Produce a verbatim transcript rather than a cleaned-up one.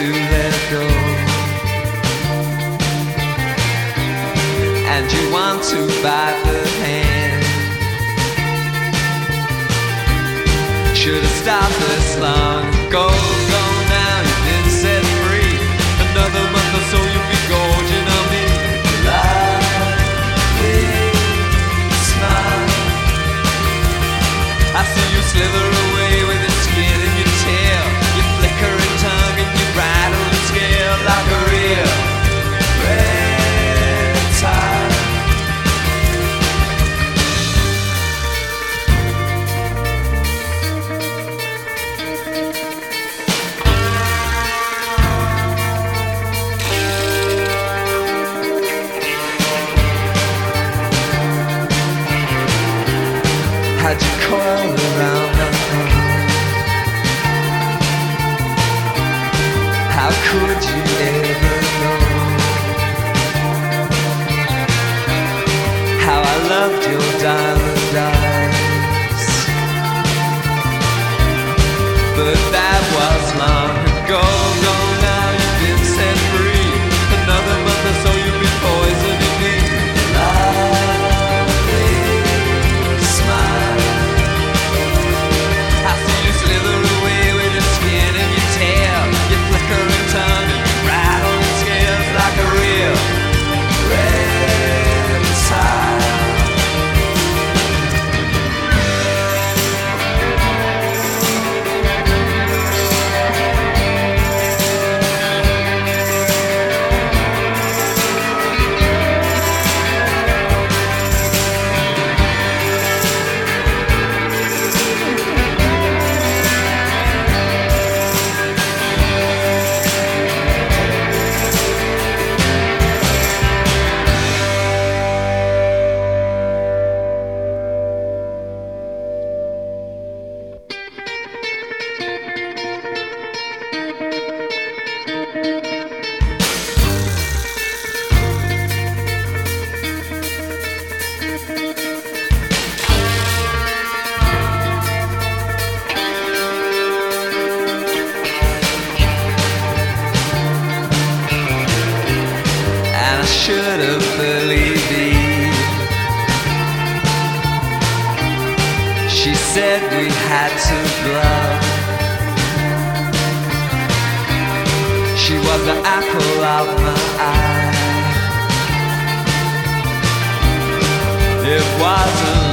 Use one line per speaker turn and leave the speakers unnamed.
to let go, and you want to bite the hand. Should've stopped this long ago. Go now, you've been set free. Another month or so you'll be gorging on me. Lovely smile. I see you slither away with your skin and your tail, your flickering tongue and your bridle and scale like a real reptile. Had you coiled around my arm? How could you ever know how I loved your diamond eyes? But that was long ago. Go now, you've been set free. Another month or so you'll be poisoning me. Lovely smile. I see you slither away with your skin and your tail, your flickering tongue and your rattling scales like a real reptile. Should have believed it. She said we had to bluff. She was the apple of my eye. It wasn't